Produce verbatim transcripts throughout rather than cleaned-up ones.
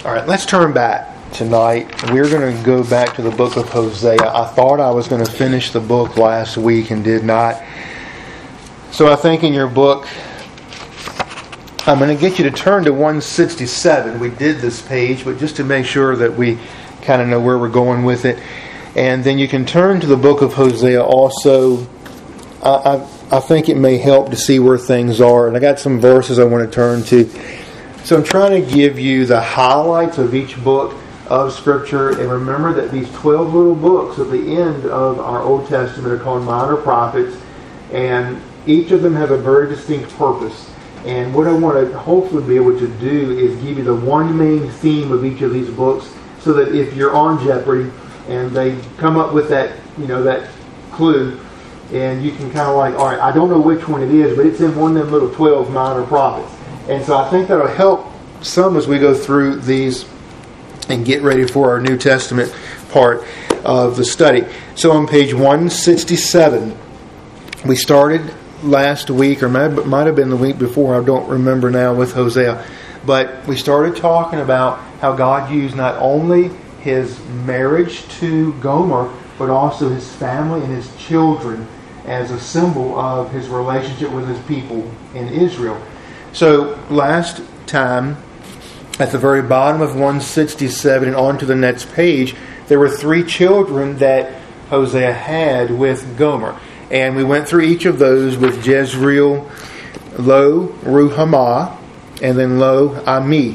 All right, let's turn back tonight. We're going to go back to the book of Hosea. I thought I was going to finish the book last week and did not. So I think in your book, I'm going to get you to turn to one sixty-seven. We did this page, but just to make sure that we kind of know where we're going with it. And then you can turn to the book of Hosea also. I, I, I think it may help to see where things are. And I got some verses I want to turn to. So I'm trying to give you the highlights of each book of Scripture. And remember that these twelve little books at the end of our Old Testament are called minor prophets. And each of them has a very distinct purpose. And what I want to hopefully be able to do is give you the one main theme of each of these books, so that if you're on Jeopardy and they come up with that, you know, that clue, and you can kind of like, all right, I don't know which one it is, but it's in one of them little twelve minor prophets. And so I think that'll help some as we go through these and get ready for our New Testament part of the study. So on page one sixty-seven, we started last week, or might, might have been the week before, I don't remember now, with Hosea. But we started talking about how God used not only his marriage to Gomer, but also his family and his children as a symbol of his relationship with his people in Israel. So last time, at the very bottom of one sixty-seven and on to the next page, there were three children that Hosea had with Gomer. And we went through each of those with Jezreel, Lo Ruhamah, and then Lo Ami.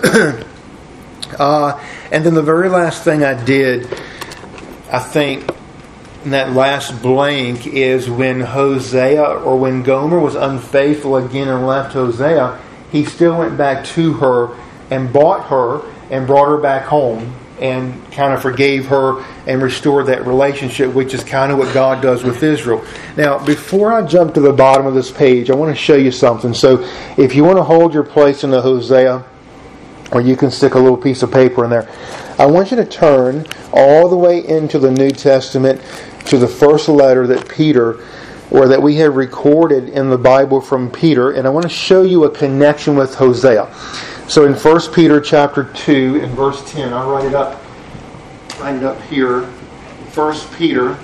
uh, and then the very last thing I did, I think, in that last blank, is when Hosea, or when Gomer was unfaithful again and left Hosea, he still went back to her and bought her and brought her back home and kind of forgave her and restored that relationship, which is kind of what God does with Israel. Now, before I jump to the bottom of this page, I want to show you something. So if you want to hold your place in the Hosea, or you can stick a little piece of paper in there, I want you to turn all the way into the New Testament to the first letter that Peter, or that we have recorded in the Bible from Peter, and I want to show you a connection with Hosea. So in First Peter chapter two and verse ten, I'll write it up, write it up here. First Peter,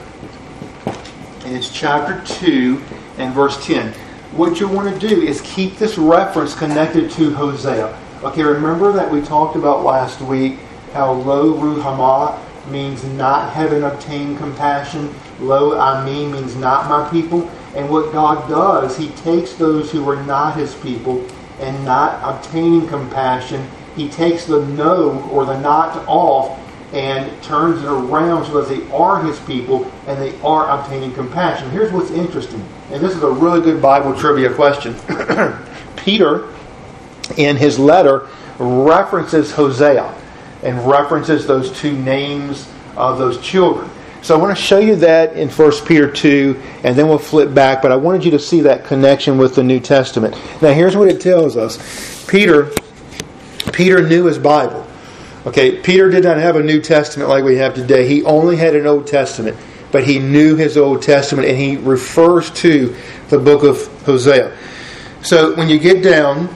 and it's chapter two and verse ten. What you want to do is keep this reference connected to Hosea. Okay, remember that we talked about last week how Lo Ruhamah means not having obtained compassion. Lo Ami means not my people. And what God does, he takes those who were not his people and not obtaining compassion, he takes the no or the not off and turns it around so that they are his people and they are obtaining compassion. Here's what's interesting, and this is a really good Bible trivia question. Peter, in his letter, references Hosea and references those two names of those children. So I want to show you that in First Peter two, and then we'll flip back. But I wanted you to see that connection with the New Testament. Now here's what it tells us. Peter, Peter knew his Bible. Okay, Peter did not have a New Testament like we have today. He only had an Old Testament. But he knew his Old Testament, and he refers to the book of Hosea. So when you get down,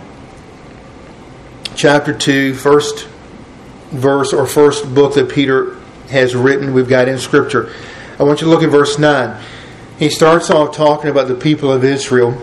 chapter two, first verse or first book that Peter has written, we've got in Scripture. I want you to look at verse nine. He starts off talking about the people of Israel.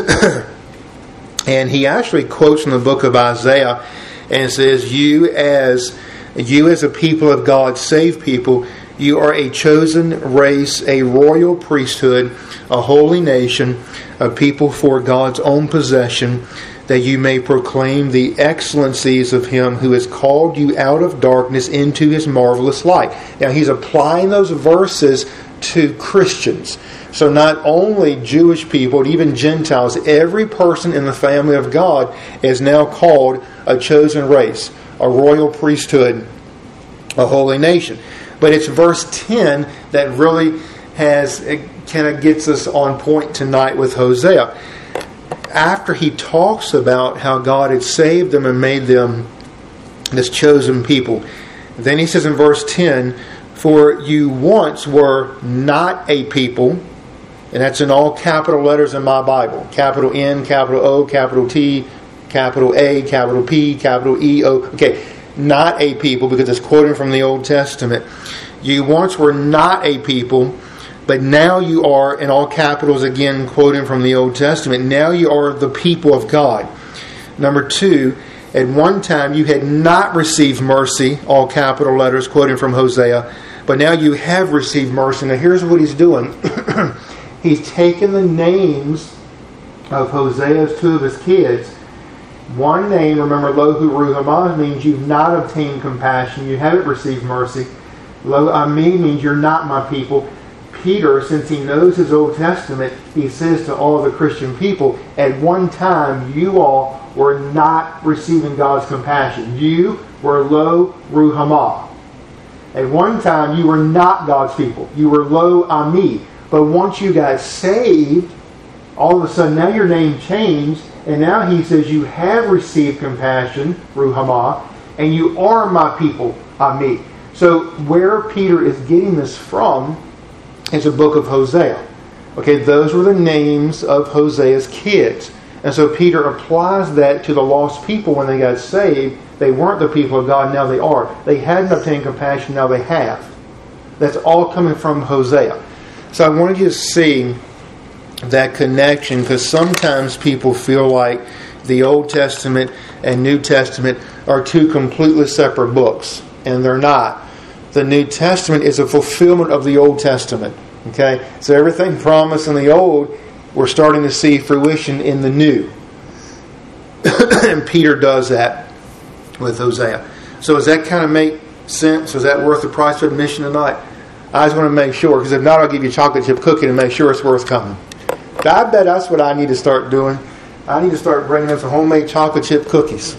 And he actually quotes from the book of Isaiah and says, You as you as a people of God, saved people, you are a chosen race, a royal priesthood, a holy nation, a people for God's own possession, that you may proclaim the excellencies of Him who has called you out of darkness into His marvelous light. Now he's applying those verses to Christians. So not only Jewish people, but even Gentiles, every person in the family of God is now called a chosen race, a royal priesthood, a holy nation. But it's verse ten that really has, it kind of gets us on point tonight with Hosea. After he talks about how God had saved them and made them this chosen people, then he says in verse ten, For you once were not a people, and that's in all capital letters in my Bible. Capital N, capital O, capital T, capital A, capital P, capital E, O. Okay, not a people, because it's quoting from the Old Testament. You once were not a people, but now you are, in all capitals again, quoting from the Old Testament, now you are the people of God. Number two, at one time you had not received mercy, all capital letters, quoting from Hosea, but now you have received mercy. Now here's what he's doing. He's taken the names of Hosea's two of his kids. One name, remember, Lo Hu Ruhamah, means you've not obtained compassion, you haven't received mercy. Lo Ami means you're not my people. Peter, since he knows his Old Testament, he says to all the Christian people, at one time you all were not receiving God's compassion. You were Lo Ruhamah. At one time you were not God's people. You were Lo Ami. But once you got saved, all of a sudden now your name changed, and now he says you have received compassion, Ruhamah, and you are my people, Ami. So where Peter is getting this from is the book of Hosea. Okay, those were the names of Hosea's kids. And so Peter applies that to the lost people when they got saved. They weren't the people of God, now they are. They hadn't obtained compassion, now they have. That's all coming from Hosea. So I wanted you to see that connection, because sometimes people feel like the Old Testament and New Testament are two completely separate books, and they're not. The New Testament is a fulfillment of the Old Testament. Okay, so everything promised in the Old, we're starting to see fruition in the New. And Peter does that with Hosea. So does that kind of make sense? Is that worth the price of admission tonight? I just want to make sure, because if not, I'll give you a chocolate chip cookie to make sure it's worth coming. I bet that's what I need to start doing. I need to start bringing in some homemade chocolate chip cookies.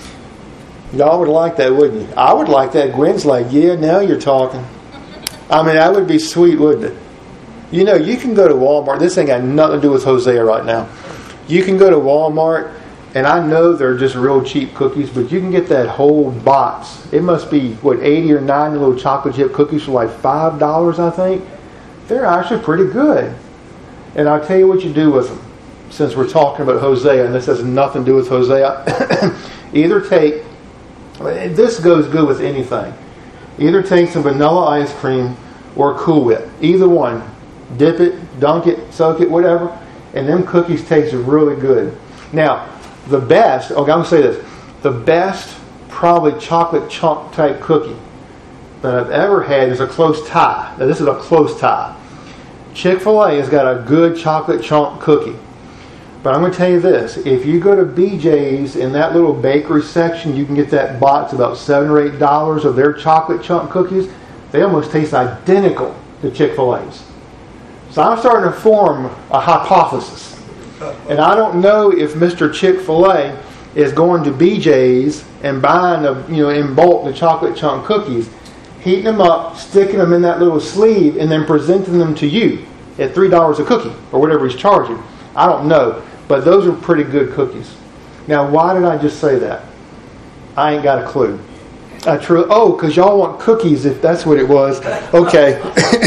Y'all would like that, wouldn't you? I would like that. Gwen's like, yeah, now you're talking. I mean, that would be sweet, wouldn't it? You know, you can go to Walmart. This ain't got nothing to do with Hosea right now. You can go to Walmart, and I know they're just real cheap cookies, but you can get that whole box. It must be, what, eighty or ninety little chocolate chip cookies for like five dollars, I think. They're actually pretty good. And I'll tell you what you do with them, since we're talking about Hosea, and this has nothing to do with Hosea. Either take, this goes good with anything. Either take some vanilla ice cream or Cool Whip. Either one. Dip it, dunk it, soak it, whatever. And them cookies taste really good. Now, the best, okay, I'm going to say this. The best, probably chocolate chunk type cookie that I've ever had is a close tie. Now, this is a close tie. Chick-fil-A has got a good chocolate chunk cookie. But I'm going to tell you this. If you go to B J's in that little bakery section, you can get that box about seven or eight dollars of their chocolate chunk cookies. They almost taste identical to Chick-fil-A's. So I'm starting to form a hypothesis. And I don't know if Mister Chick-fil-A is going to B J's and buying, a, you know, in bulk the chocolate chunk cookies, heating them up, sticking them in that little sleeve, and then presenting them to you at three dollars a cookie or whatever he's charging. I don't know. But those are pretty good cookies. Now, why did I just say that? I ain't got a clue. I true. Oh, because y'all want cookies, if that's what it was. Okay.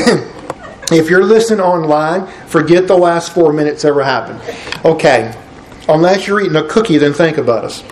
If you're listening online, forget the last four minutes ever happened. Okay. Unless you're eating a cookie, then think about us.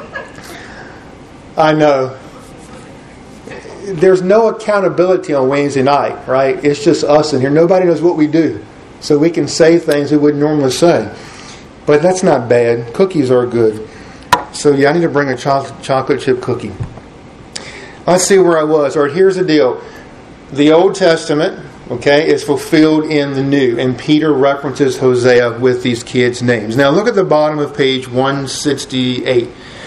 I know. There's no accountability on Wednesday night, right? It's just us in here. Nobody knows what we do. So we can say things we wouldn't normally say. But that's not bad. Cookies are good. So yeah, I need to bring a cho- chocolate chip cookie. Let's see where I was. All right, here's the deal. The Old Testament, okay, is fulfilled in the New. And Peter references Hosea with these kids' names. Now look at the bottom of page one sixty-eight.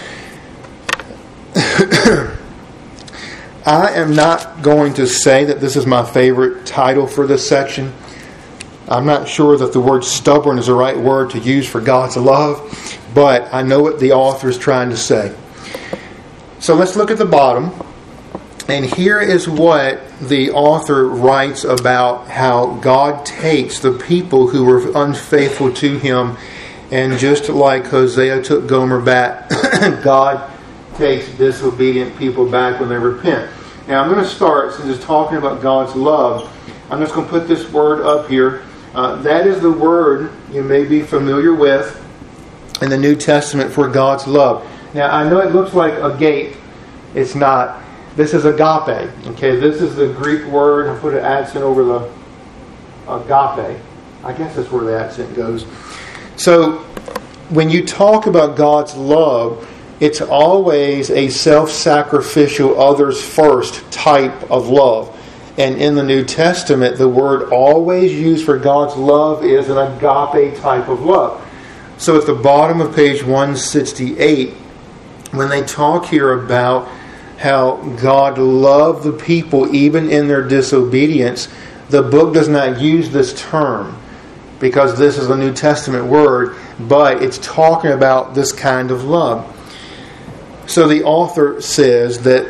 I am not going to say that this is my favorite title for this section. I'm not sure that the word stubborn is the right word to use for God's love, but I know what the author is trying to say. So let's look at the bottom. And here is what the author writes about how God takes the people who were unfaithful to Him, and just like Hosea took Gomer back, God takes disobedient people back when they repent. Now I'm going to start, since it's talking about God's love, I'm just going to put this word up here. Uh, that is the word you may be familiar with in the New Testament for God's love. Now I know it looks like a gate, It's not. This is agape. Okay, this is the Greek word. I put an accent over the agape. I guess that's where the accent goes. So, when you talk about God's love, it's always a self-sacrificial, others first type of love. And in the New Testament, the word always used for God's love is an agape type of love. So at the bottom of page one sixty-eight, when they talk here about how God loved the people even in their disobedience, the book does not use this term because this is a New Testament word, but it's talking about this kind of love. So the author says that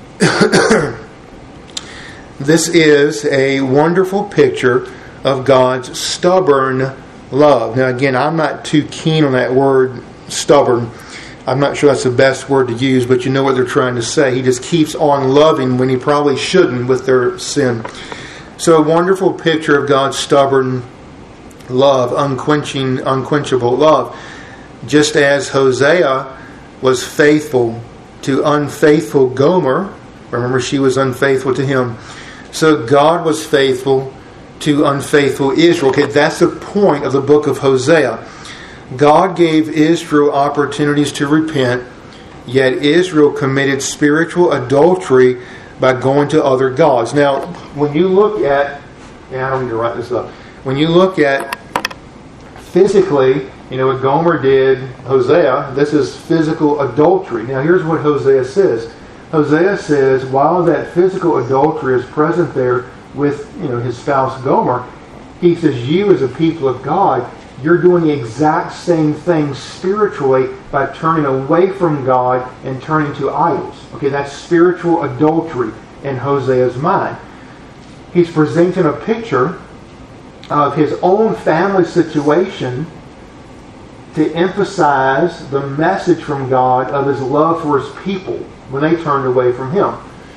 this is a wonderful picture of God's stubborn love. Now again, I'm not too keen on that word stubborn. I'm not sure that's the best word to use, but you know what they're trying to say. He just keeps on loving when he probably shouldn't with their sin. So a wonderful picture of God's stubborn love, unquenching, unquenchable love. Just as Hosea was faithful to unfaithful Gomer, remember she was unfaithful to him, so God was faithful to unfaithful Israel. Okay, that's the point of the book of Hosea. God gave Israel opportunities to repent, yet Israel committed spiritual adultery by going to other gods. Now, when you look at, yeah, I don't need to write this up. When you look at physically, you know what Gomer did, Hosea, this is physical adultery. Now, here's what Hosea says. Hosea says, while that physical adultery is present there with, you know, his spouse Gomer, he says, you as a people of God, you're doing the exact same thing spiritually by turning away from God and turning to idols. Okay, that's spiritual adultery in Hosea's mind. He's presenting a picture of his own family situation to emphasize the message from God of his love for his people when they turned away from him.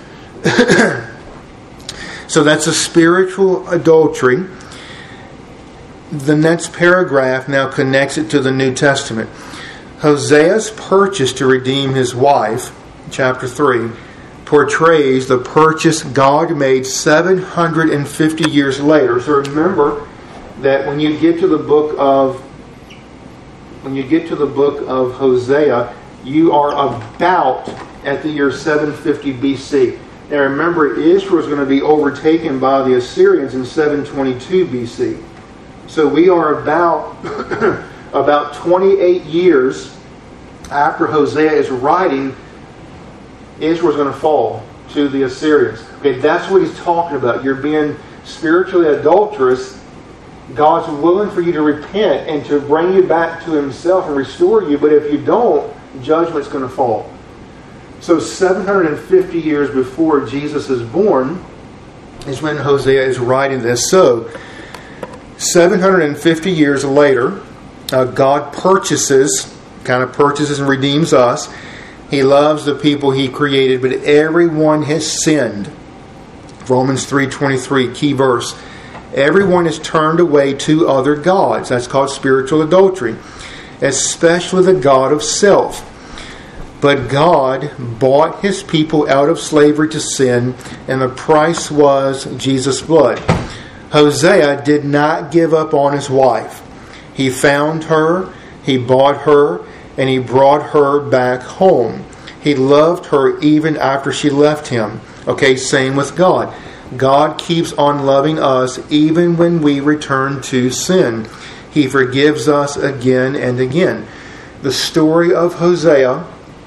So that's a spiritual adultery. The next paragraph now connects it to the New Testament. Hosea's purchase to redeem his wife, chapter three, portrays the purchase God made seven hundred fifty years later. So remember that when you get to the book of when you get to the book of Hosea, you are about at the year seven fifty B C. Now remember, Israel is going to be overtaken by the Assyrians in seven twenty-two B C. So we are about about twenty-eight years after Hosea is writing, Israel is going to fall to the Assyrians. Okay, that's what he's talking about. You're being spiritually adulterous. God's willing for you to repent and to bring you back to himself and restore you. But if you don't, judgment's going to fall. So seven hundred fifty years before Jesus is born is when Hosea is writing this. So seven hundred fifty years later, uh, God purchases, kind of purchases and redeems us. He loves the people he created, but everyone has sinned. Romans three twenty-three, key verse. Everyone has turned away to other gods. That's called spiritual adultery. Especially the God of self. But God bought his people out of slavery to sin, and the price was Jesus' blood. Hosea did not give up on his wife. He found her, he bought her, and he brought her back home. He loved her even after she left him. Okay, same with God. God keeps on loving us even when we return to sin. He forgives us again and again. The story of Hosea,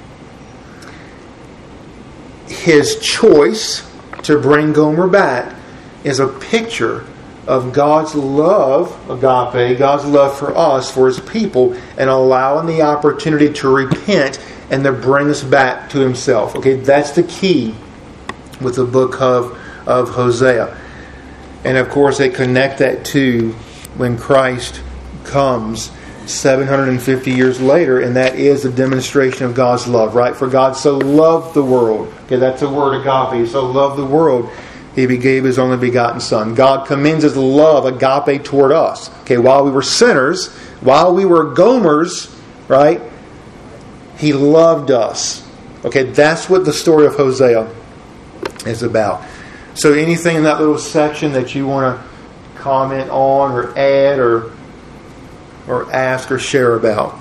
his choice to bring Gomer back, is a picture of God's love, agape, God's love for us, for his people, and allowing the opportunity to repent and to bring us back to himself. Okay, that's the key with the book of, of Hosea. And of course, they connect that to when Christ comes seven hundred fifty years later, and that is the demonstration of God's love, right? For God so loved the world. Okay, that's the word agape. He so loved the world, he gave his only begotten Son. God commends his love, agape, toward us. Okay, while we were sinners, while we were Gomers, right? He loved us. Okay, that's what the story of Hosea is about. So anything in that little section that you want to comment on or add or or ask or share about?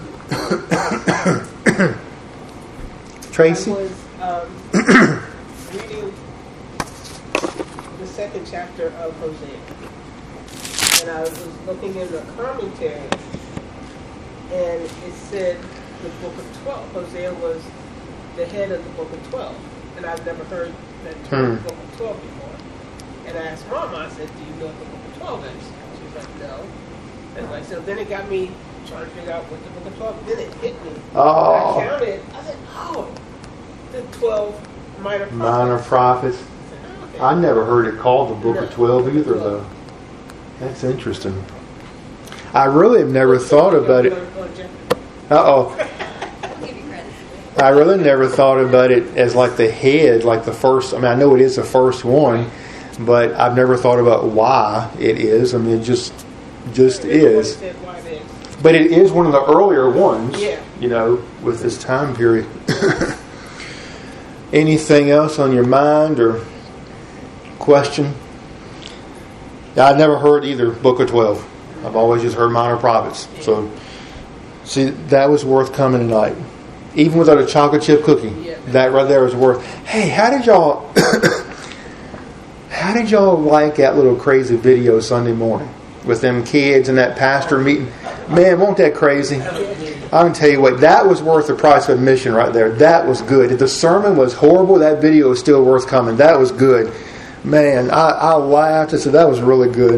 Tracy? I was um, reading the second chapter of Hosea. And I was looking in the commentary, and it said the book of twelve. Hosea was the head of the book of twelve. And I've never heard that term, hmm. book of twelve before. And I asked Mama, I said, do you know what the book of twelve is? She was like, no. And like, so then it got me trying to figure out what the book of twelve, then it hit me. Oh. I counted, I said, oh, the twelve minor prophets. Minor prophets. I, said, oh, okay. I never heard it called the book no, of twelve either, twelve. Though. That's interesting. I really have never thought about it. Uh-oh. I really never thought about it as like the head, like the first. I mean, I know it is the first one, but I've never thought about why it is. I mean, it just just is. But it is one of the earlier ones, you know, with this time period. Anything else on your mind or question? I've never heard either Book of twelve. I've always just heard Minor Prophets. So, see, that was worth coming tonight. Even without a chocolate chip cookie, yeah. That right there was worth. Hey, how did y'all? how did y'all like that little crazy video Sunday morning with them kids and that pastor meeting? Man, won't that crazy? I can tell you what, that was worth the price of admission right there. That was good. If the sermon was horrible, that video was still worth coming. That was good. Man, I, I laughed. I said that was really good.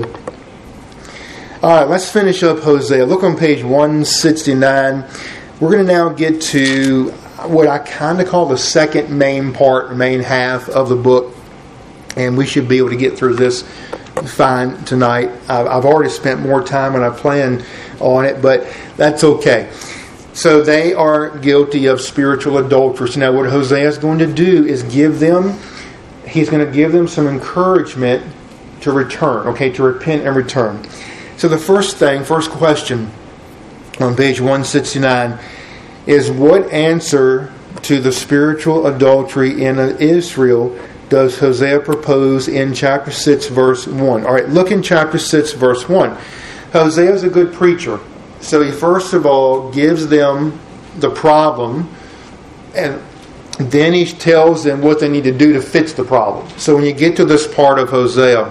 All right, let's finish up Hosea. Look on page one sixty-nine. We're going to now get to what I kind of call the second main part, main half of the book. And we should be able to get through this fine tonight. I've already spent more time than I planned on it, but that's okay. So they are guilty of spiritual adultery. So now what Hosea is going to do is give them, he's going to give them some encouragement to return, okay, to repent and return. So the first thing, first question, on page one sixty-nine is what answer to the spiritual adultery in Israel does Hosea propose in chapter six verse one? All right, look in chapter six verse one. Hosea is a good preacher. So he first of all gives them the problem, and then he tells them what they need to do to fix the problem. So when you get to this part of Hosea,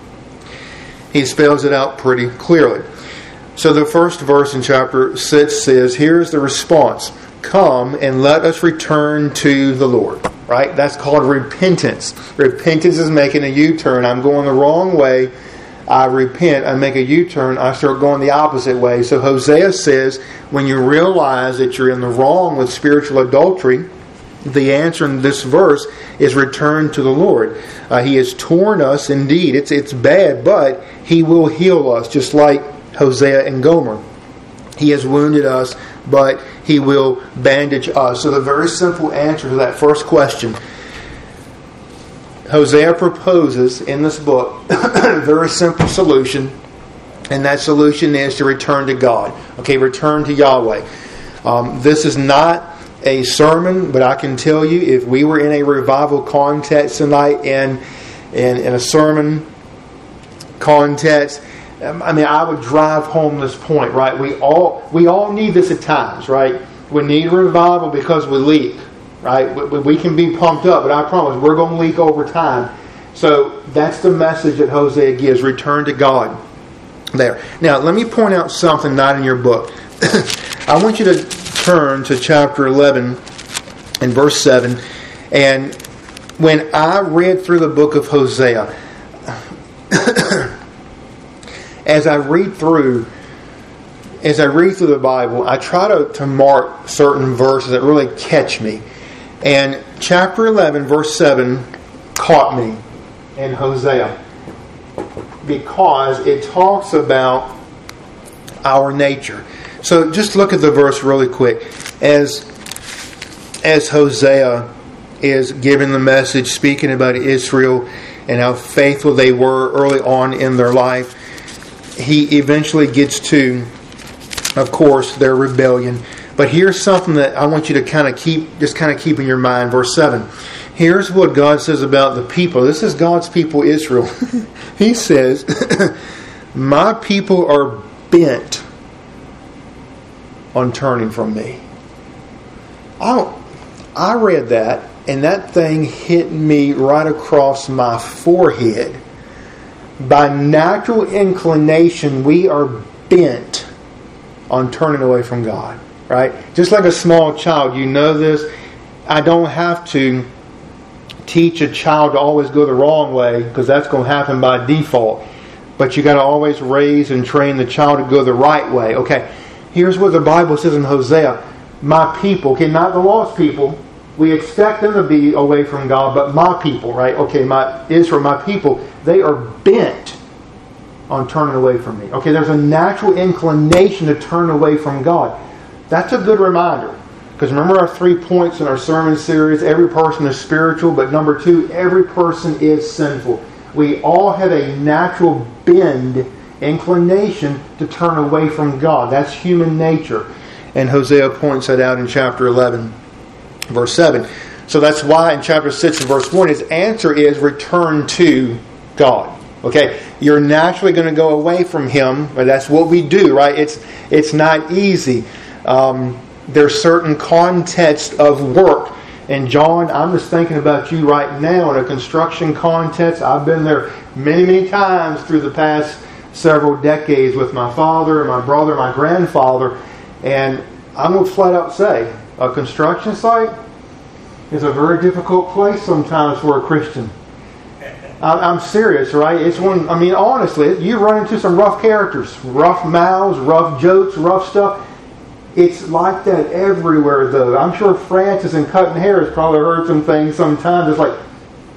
he spells it out pretty clearly. So the first verse in chapter six says, here's the response. Come and let us return to the Lord. Right? That's called repentance. Repentance is making a U-turn. I'm going the wrong way. I repent. I make a U-turn. I start going the opposite way. So Hosea says, when you realize that you're in the wrong with spiritual adultery, the answer in this verse is return to the Lord. Uh, he has torn us indeed. It's, it's bad, but He will heal us, just like Hosea and Gomer. He has wounded us, but He will bandage us. So the very simple answer to that first question, Hosea proposes in this book a very simple solution, and that solution is to return to God. Okay, return to Yahweh. Um, this is not a sermon, but I can tell you, if we were in a revival context tonight and in, in a sermon context, I mean, I would drive home this point, right? We all we all need this at times, right? We need revival because we leak, right? We, we can be pumped up, but I promise we're going to leak over time. So that's the message that Hosea gives, return to God. There. Now, let me point out something not in your book. I want you to turn to chapter eleven and verse seven. And when I read through the book of Hosea, as I read through, as I read through the Bible, I try to, to mark certain verses that really catch me. And chapter eleven, verse seven, caught me in Hosea because it talks about our nature. So just look at the verse really quick. As as Hosea is giving the message, speaking about Israel and how faithful they were early on in their life, he eventually gets to, of course, their rebellion. But here's something that I want you to kind of keep, just kind of keep in your mind. Verse seven. Here's what God says about the people. This is God's people, Israel. He says, my people are bent on turning from me. I don't, I read that, and that thing hit me right across my forehead. By natural inclination, we are bent on turning away from God. Right? Just like a small child, you know this. I don't have to teach a child to always go the wrong way, because that's going to happen by default. But you got to always raise and train the child to go the right way. Okay, here's what the Bible says in Hosea. My people, okay, not the lost people. We expect them to be away from God, but my people, right? Okay, my Israel, my people, they are bent on turning away from me. Okay, there's a natural inclination to turn away from God. That's a good reminder. Because remember our three points in our sermon series, every person is spiritual, but number two, every person is sinful. We all have a natural bend, inclination to turn away from God. That's human nature. And Hosea points that out in chapter eleven, verse seven. So that's why in chapter six and verse one, his answer is return to God. Okay, you're naturally going to go away from Him, but that's what we do, right? It's it's not easy. Um, there's certain context of work. And John, I'm just thinking about you right now in a construction context. I've been there many, many times through the past several decades with my father, my brother, my grandfather. And I'm going to flat out say, a construction site is a very difficult place sometimes for a Christian. I'm serious, right? It's one, I mean, honestly, you run into some rough characters, rough mouths, rough jokes, rough stuff. It's like that everywhere, though. I'm sure Francis in cutting hair has probably heard some things sometimes. It's like,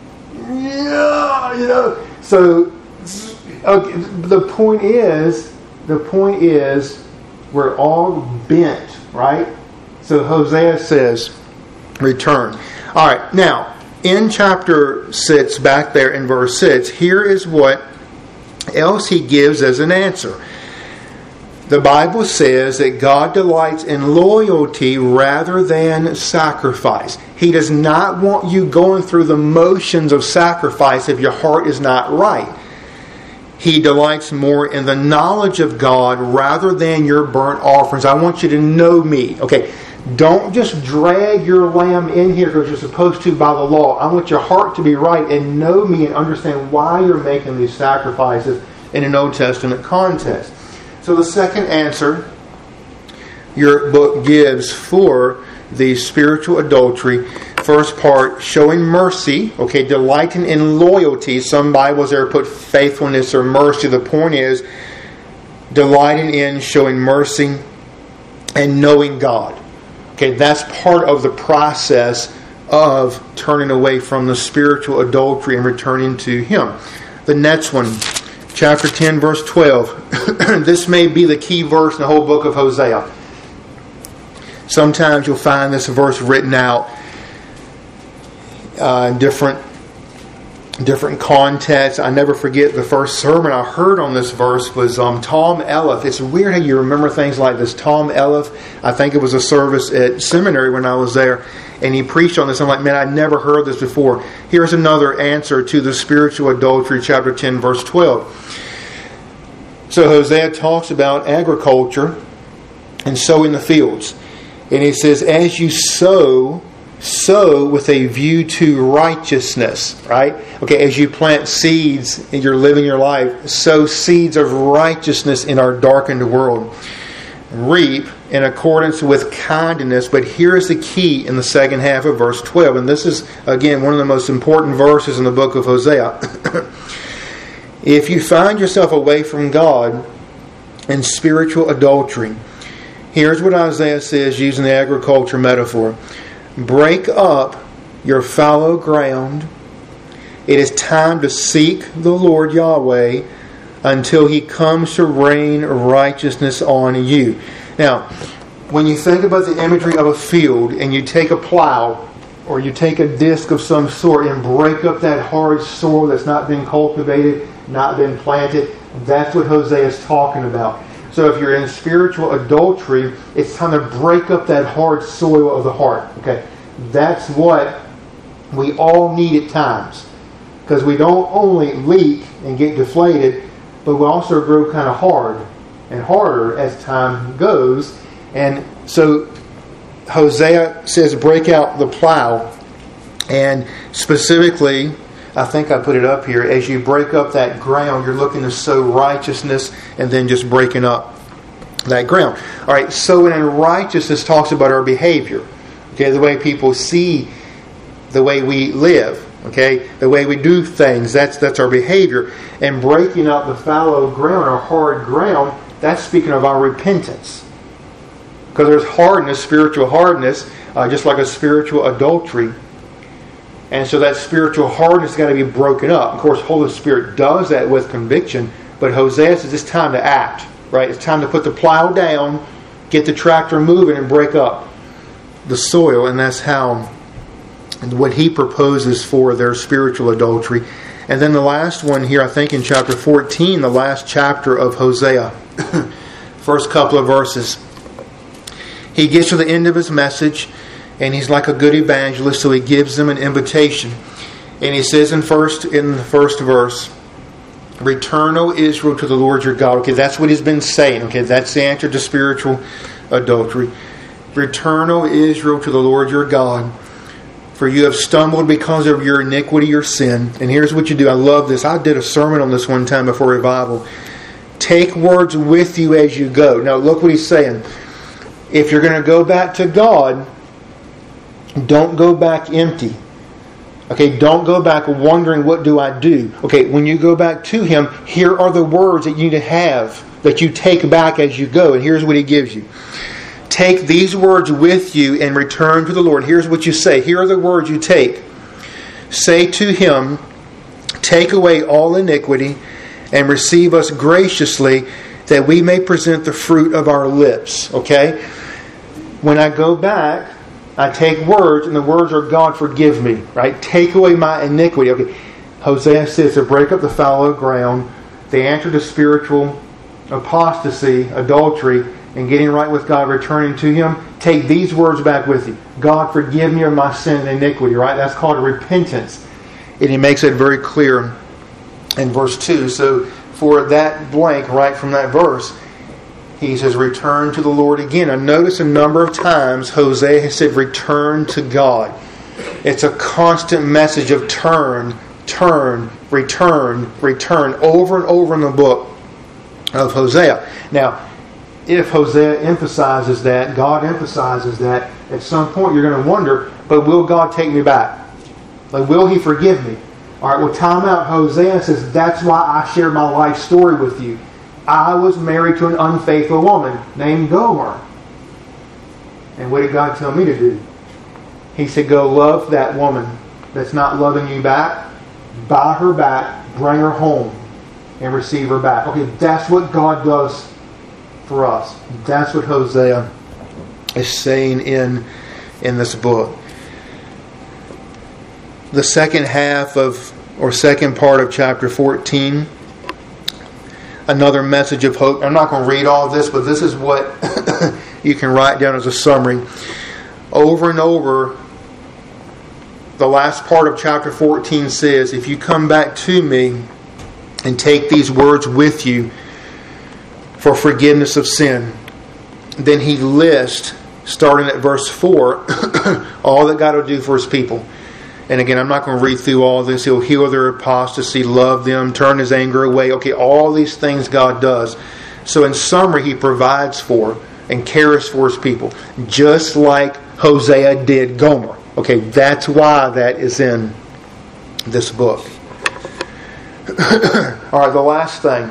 yeah, you know. So, okay, the point is, the point is, we're all bent, right? So Hosea says, return. All right, now, in chapter six, back there in verse six, here is what else he gives as an answer. The Bible says that God delights in loyalty rather than sacrifice. He does not want you going through the motions of sacrifice if your heart is not right. He delights more in the knowledge of God rather than your burnt offerings. I want you to know me. Okay, don't just drag your lamb in here because you're supposed to by the law. I want your heart to be right and know me and understand why you're making these sacrifices in an Old Testament context. So the second answer your book gives for the spiritual adultery, first part, showing mercy, okay, delighting in loyalty. Some Bibles there put faithfulness or mercy. The point is delighting in, showing mercy, and knowing God. Okay, that's part of the process of turning away from the spiritual adultery and returning to Him. The next one, chapter ten, verse twelve. This may be the key verse in the whole book of Hosea. Sometimes you'll find this verse written out uh, in different, different contexts. I never forget the first sermon I heard on this verse was um, Tom Elliff. It's weird how you remember things like this. Tom Elliff, I think it was a service at seminary when I was there, and he preached on this. I'm like, man, I'd never heard this before. Here's another answer to the spiritual adultery, chapter ten, verse twelve. So Hosea talks about agriculture and sowing the fields. And he says, as you sow, sow with a view to righteousness, right? Okay, as you plant seeds and you're living your life, sow seeds of righteousness in our darkened world. Reap in accordance with kindness. But here's the key in the second half of verse twelve. And this is, again, one of the most important verses in the book of Hosea. If you find yourself away from God in spiritual adultery, here's what Isaiah says using the agriculture metaphor. Break up your fallow ground. It is time to seek the Lord Yahweh until He comes to rain righteousness on you. Now, when you think about the imagery of a field and you take a plow or you take a disc of some sort and break up that hard soil that's not been cultivated, not been planted, that's what Hosea is talking about. So if you're in spiritual adultery, it's time to break up that hard soil of the heart. Okay, that's what we all need at times. Because we don't only leak and get deflated, but we also grow kind of hard and harder as time goes. And so Hosea says, break out the plow. And specifically, I think I put it up here, as you break up that ground, you're looking to sow righteousness and then just breaking up that ground. All right, sowing in righteousness talks about our behavior. Okay, the way people see the way we live. Okay, the way we do things, that's that's our behavior. And breaking up the fallow ground or hard ground, that's speaking of our repentance. Because there's hardness, spiritual hardness, uh, just like a spiritual adultery. And so that spiritual hardness has got to be broken up. Of course, Holy Spirit does that with conviction, but Hosea says it's time to act. Right? It's time to put the plow down, get the tractor moving, and break up the soil. And that's how, and what he proposes for their spiritual adultery. And then the last one here, I think in chapter fourteen, the last chapter of Hosea, first couple of verses, he gets to the end of his message, and he's like a good evangelist, so he gives them an invitation. And he says in first in the first verse, "Return, O Israel, to the Lord your God." Okay, that's what he's been saying. Okay, that's the answer to spiritual adultery. "Return, O Israel, to the Lord your God, for you have stumbled because of your iniquity, your sin." And here's what you do. I love this. I did a sermon on this one time before revival. Take words with you as you go. Now look what he's saying. If you're going to go back to God, don't go back empty. Okay, don't go back wondering, what do I do? Okay, when you go back to Him, here are the words that you need to have, that you take back as you go. And here's what He gives you. Take these words with you and return to the Lord. Here's what you say. Here are the words you take. Say to Him, take away all iniquity and receive us graciously, that we may present the fruit of our lips. Okay? When I go back, I take words, and the words are, God, forgive me. Right? Take away my iniquity. Okay. Hosea says to break up the fallow ground, the answer to spiritual apostasy, adultery, and getting right with God, returning to Him. Take these words back with you. God, forgive me of my sin and iniquity. Right? That's called repentance. And He makes it very clear in verse two. So for that blank right from that verse, He says, return to the Lord again. And notice a number of times Hosea has said, return to God. It's a constant message of turn, turn, return, return, over and over in the book of Hosea. Now, if Hosea emphasizes that, God emphasizes that, at some point you're going to wonder, but will God take me back? Like, will He forgive me? All right, well, time out. Hosea says, that's why I share my life story with you. I was married to an unfaithful woman named Gomer. And what did God tell me to do? He said, go love that woman that's not loving you back. Buy her back, bring her home, and receive her back. Okay, that's what God does for us. That's what Hosea is saying in, in this book. The second half of, or second part of chapter fourteen, another message of hope. I'm not going to read all this, but this is what you can write down as a summary. Over and over, the last part of chapter fourteen says, if you come back to me and take these words with you for forgiveness of sin, then he lists, starting at verse four, all that God will do for His people. And again, I'm not going to read through all this. He'll heal their apostasy, love them, turn His anger away. Okay, all these things God does. So in summary, He provides for and cares for His people, just like Hosea did Gomer. Okay, that's why that is in this book. All right, the last thing.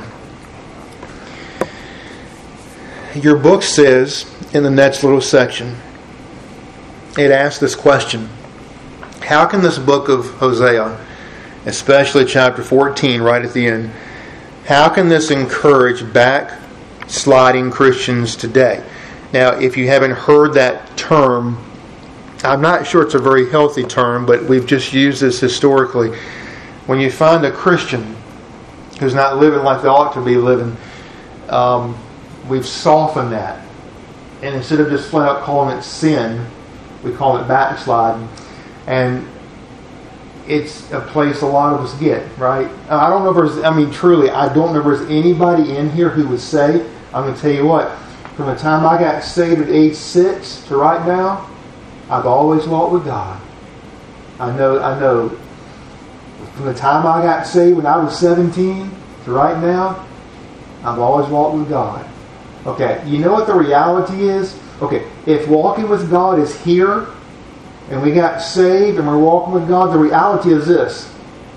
Your book says, in the next little section, it asks this question. How can this book of Hosea, especially chapter fourteen, right at the end, how can this encourage backsliding Christians today? Now, if you haven't heard that term, I'm not sure it's a very healthy term, but we've just used this historically. When you find a Christian who's not living like they ought to be living, um, we've softened that. And instead of just flat out calling it sin, we call it backsliding. And it's a place a lot of us get, right? I don't know if there's, I mean, truly, I don't know if there's anybody in here who would say, I'm going to tell you what, from the time I got saved at age six to right now, I've always walked with God. I know, I know, from the time I got saved when I was seventeen to right now, I've always walked with God. Okay, you know what the reality is? Okay, if walking with God is here, and we got saved and we're walking with God, the reality is this.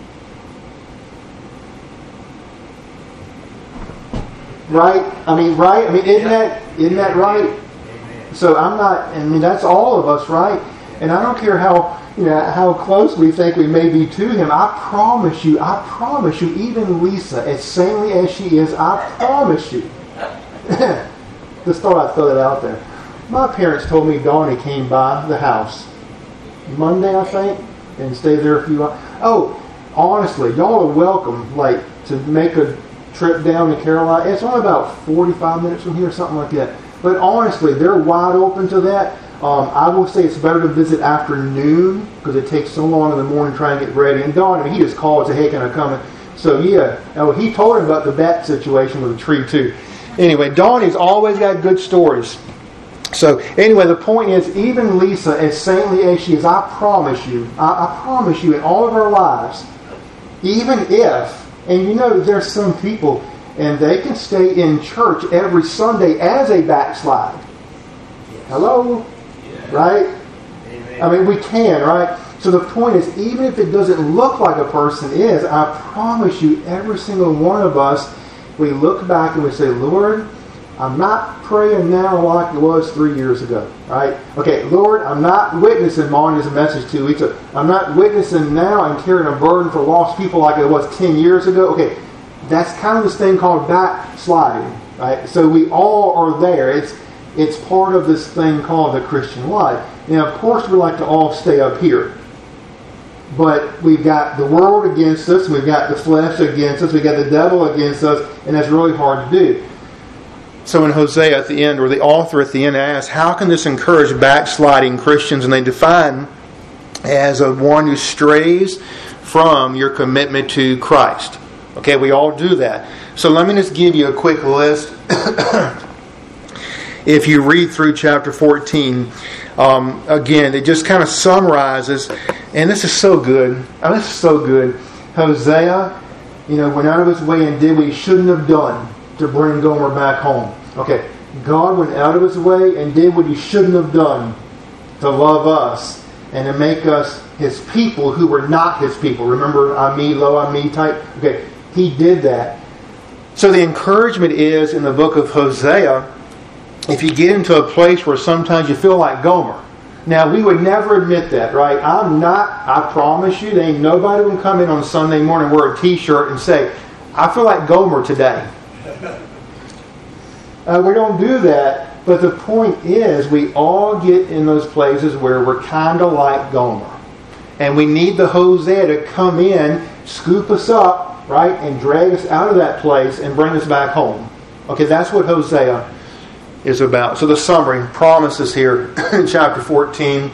Right? I mean, right? I mean, isn't that, isn't that right? So I'm not, I mean, that's all of us, right? And I don't care how, you know, how close we think we may be to Him. I promise you, I promise you, even Lisa, as saintly as she is, I promise you. Just thought I'd throw that out there. My parents told me Donnie came by the house Monday, I think, and stayed there a few hours. Oh, honestly, y'all are welcome, like, to make a trip down to Carolina. It's only about forty-five minutes from here, something like that. But honestly, they're wide open to that. Um, I will say it's better to visit afternoon because it takes so long in the morning to try and get ready. And Don, I mean, he just called and said, hey, can I come in? So, yeah. Oh, he told him about the bat situation with the tree, too. Anyway, Donnie's always got good stories. So, anyway, the point is, even Lisa, as saintly as she is, I promise you, I, I promise you, in all of our lives, even if, and you know, there's some people, and they can stay in church every Sunday as a backslide. Hello? Yeah. Right? Amen. I mean, we can, right? So the point is, even if it doesn't look like a person is, I promise you, every single one of us, we look back and we say, Lord, I'm not praying now like it was three years ago, right? Okay, Lord, I'm not witnessing, Monty's message two weeks ago. I'm not witnessing now and carrying a burden for lost people like it was ten years ago. Okay, that's kind of this thing called backsliding, right? So we all are there. It's it's part of this thing called the Christian life. Now, of course, we like to all stay up here. But we've got the world against us, we've got the flesh against us, we've got the devil against us, and that's really hard to do. So in Hosea at the end, or the author at the end asks, how can this encourage backsliding Christians? And they define as a one who strays from your commitment to Christ. Okay, we all do that. So let me just give you a quick list. If you read through chapter fourteen, um, again, it just kind of summarizes, and this is so good. I mean, this is so good. Hosea, you know, went out of his way and did what he shouldn't have done to bring Gomer back home. Okay, God went out of his way and did what he shouldn't have done to love us and to make us his people who were not his people. Remember, I me, lo, I me type? Okay, he did that. So the encouragement is in the book of Hosea, if you get into a place where sometimes you feel like Gomer. Now, we would never admit that, right? I'm not, I promise you, there ain't nobody who can come in on Sunday morning, wear a t-shirt and say, I feel like Gomer today. Uh, we don't do that, but the point is we all get in those places where we're kind of like Gomer. And we need the Hosea to come in, scoop us up, right, and drag us out of that place and bring us back home. Okay, that's what Hosea is about. So the summary, promises here in chapter fourteen.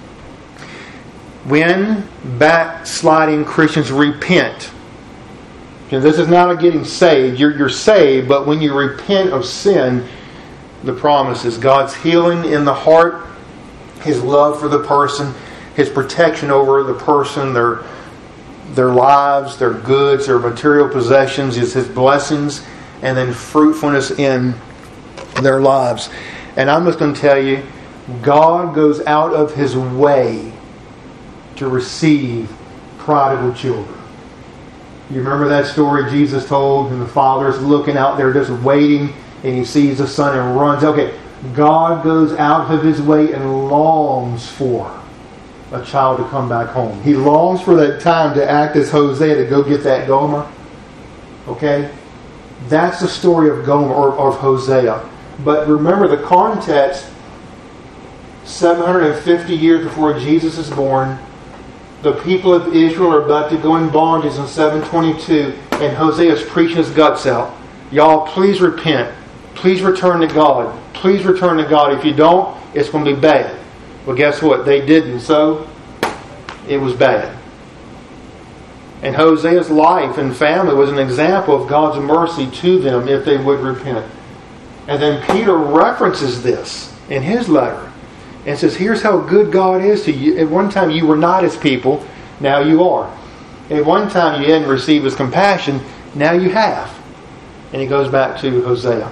When backsliding Christians repent, and this is not a getting saved, you're, you're saved, but when you repent of sin, the promise is God's healing in the heart, His love for the person, His protection over the person, their their lives, their goods, their material possessions, is His blessings, and then fruitfulness in their lives. And I'm just going to tell you, God goes out of His way to receive prodigal children. You remember that story Jesus told, and the father's looking out there just waiting, and he sees the son and runs. Okay, God goes out of His way and longs for a child to come back home. He longs for that time to act as Hosea to go get that Gomer. Okay? That's the story of Gomer, or of Hosea. But remember the context, seven hundred fifty years before Jesus is born, the people of Israel are about to go in bondage in seven twenty-two, and Hosea is preaching his guts out. Y'all, please repent. Please return to God. Please return to God. If you don't, it's going to be bad. Well, guess what? They didn't, so it was bad. And Hosea's life and family was an example of God's mercy to them if they would repent. And then Peter references this in his letter and says, here's how good God is to you. At one time you were not His people, now you are. At one time you hadn't received His compassion, now you have. And he goes back to Hosea.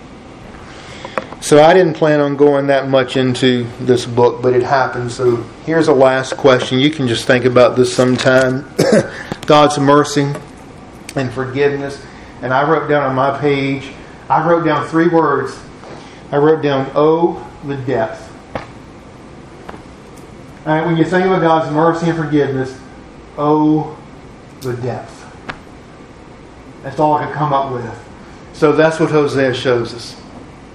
So I didn't plan on going that much into this book, but it happened. So here's a last question. You can just think about this sometime. God's mercy and forgiveness. And I wrote down on my page, I wrote down three words. I wrote down, oh, the depth. All right, when you think about God's mercy and forgiveness, oh, the depth. That's all I could come up with. So that's what Hosea shows us.